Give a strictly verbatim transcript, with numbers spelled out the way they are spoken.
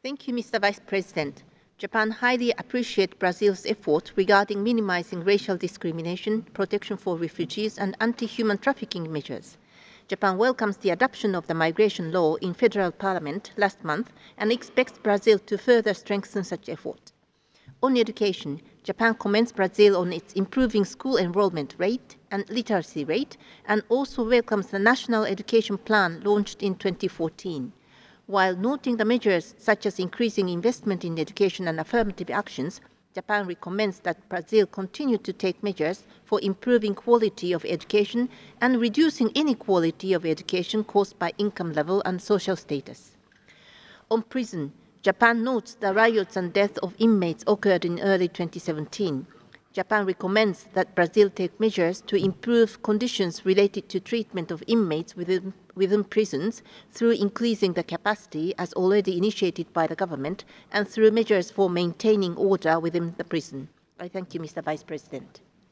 Thank you, Mister Vice President. Japan highly appreciates Brazil's effort regarding minimizing racial discrimination, protection for refugees, and anti-human trafficking measures. Japan welcomes the adoption of the migration law in federal parliament last month and expects Brazil to further strengthen such effort. On education, Japan commends Brazil on its improving school enrollment rate and literacy rate, and also welcomes the National Education Plan launched in twenty fourteen. While noting the measures such as increasing investment in education and affirmative actions, Japan recommends that Brazil continue to take measures for improving quality of education and reducing inequality of education caused by income level and social status. On prison, Japan notes the riots and death of inmates occurred in early twenty seventeen. Japan recommends that Brazil take measures to improve conditions related to treatment of inmates within, within prisons through increasing the capacity as already initiated by the government and through measures for maintaining order within the prison. I thank you, Mister Vice President.